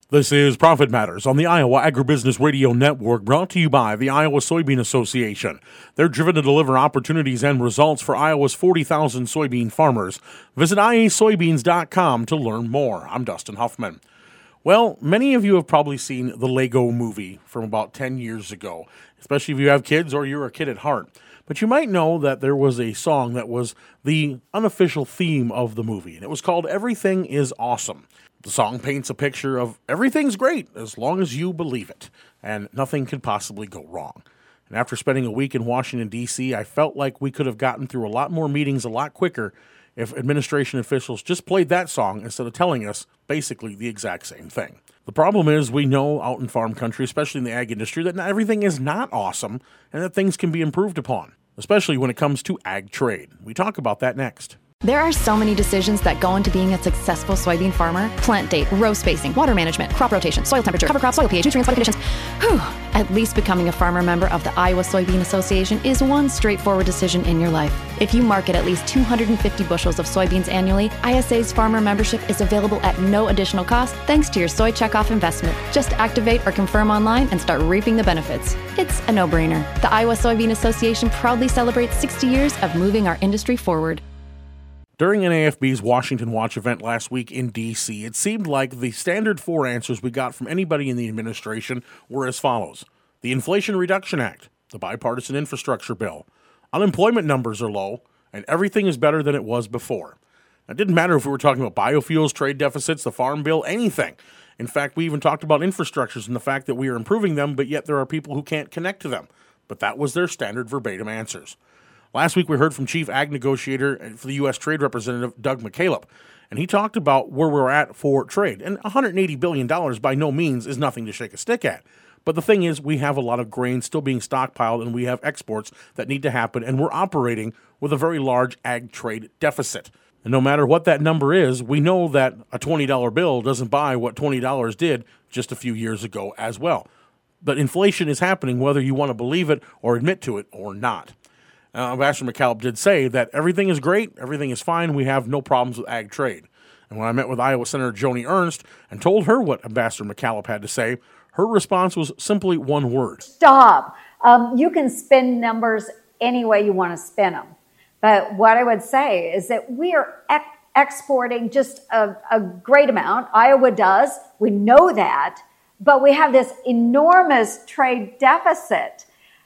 This is Profit Matters on the Iowa Agribusiness Radio Network, brought to you by the Iowa Soybean Association. They're driven to deliver opportunities and results for Iowa's 40,000 soybean farmers. Visit iasoybeans.com to learn more. I'm Dustin Huffman. Well, many of you have probably seen the Lego Movie from about 10 years ago, especially if you have kids or you're a kid at heart. But you might know that there was a song that was the unofficial theme of the movie, and it was called Everything is Awesome. The song paints a picture of everything's great as long as you believe it, and nothing could possibly go wrong. And after spending a week in Washington, D.C., I felt like we could have gotten through a lot more meetings a lot quicker if administration officials just played that song instead of telling us basically the exact same thing. The problem is we know out in farm country, especially in the ag industry, that not everything is not awesome and that things can be improved upon, especially when it comes to ag trade. We talk about that next. There are so many decisions that go into being a successful soybean farmer. Plant date, row spacing, water management, crop rotation, soil temperature, cover crop, soil pH, nutrients, weather conditions. Whew. At least becoming a farmer member of the Iowa Soybean Association is one straightforward decision in your life. If you market at least 250 bushels of soybeans annually, ISA's farmer membership is available at no additional cost thanks to your soy checkoff investment. Just activate or confirm online and start reaping the benefits. It's a no-brainer. The Iowa Soybean Association proudly celebrates 60 years of moving our industry forward. During NAFB's Washington Watch event last week in D.C., it seemed like the standard four answers we got from anybody in the administration were as follows. The Inflation Reduction Act, the bipartisan infrastructure bill, unemployment numbers are low, and everything is better than it was before. It didn't matter if we were talking about biofuels, trade deficits, the farm bill, anything. In fact, we even talked about infrastructures and the fact that we are improving them, but yet there are people who can't connect to them. But that was their standard verbatim answers. Last week, we heard from Chief Ag Negotiator for the U.S. Trade Representative Doug McCaleb, and he talked about where we're at for trade. And $180 billion by no means is nothing to shake a stick at. But the thing is, we have a lot of grain still being stockpiled, and we have exports that need to happen, and we're operating with a very large ag trade deficit. And no matter what that number is, we know that a $20 bill doesn't buy what $20 did just a few years ago as well. But inflation is happening whether you want to believe it or admit to it or not. Ambassador McCaleb did say that everything is great, everything is fine, we have no problems with ag trade. And when I met with Iowa Senator Joni Ernst and told her what Ambassador McCaleb had to say, her response was simply one word. Stop. You can spin numbers any way you want to spin them. But what I would say is that we are exporting just a great amount. Iowa does. We know that. But we have this enormous trade deficit.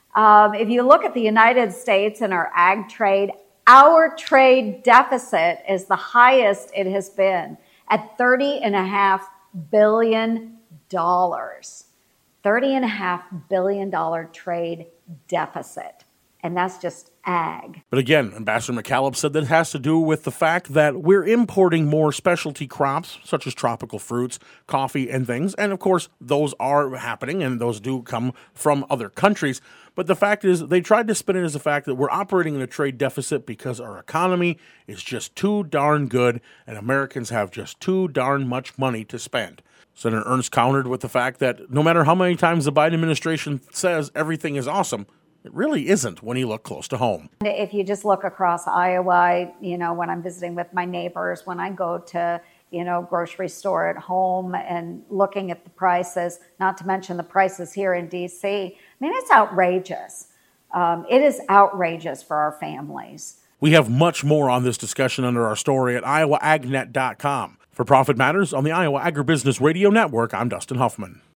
If you look at the United States and our ag trade, our trade deficit is the highest it has been at $30.5 billion. $30.5 billion trade deficit. And that's just ag. But again, Ambassador McCaleb said that it has to do with the fact that we're importing more specialty crops, such as tropical fruits, coffee, and things. And of course, those are happening, and those do come from other countries. But the fact is, they tried to spin it as the fact that we're operating in a trade deficit because our economy is just too darn good, and Americans have just too darn much money to spend. Senator Ernst countered with the fact that no matter how many times the Biden administration says everything is awesome, it really isn't when you look close to home. If you just look across Iowa, when I'm visiting with my neighbors, when I go to, grocery store at home and looking at the prices, not to mention the prices here in D.C., I mean, it's outrageous. It is outrageous for our families. We have much more on this discussion under our story at iowaagnet.com. For Profit Matters on the Iowa Agribusiness Radio Network, I'm Dustin Huffman.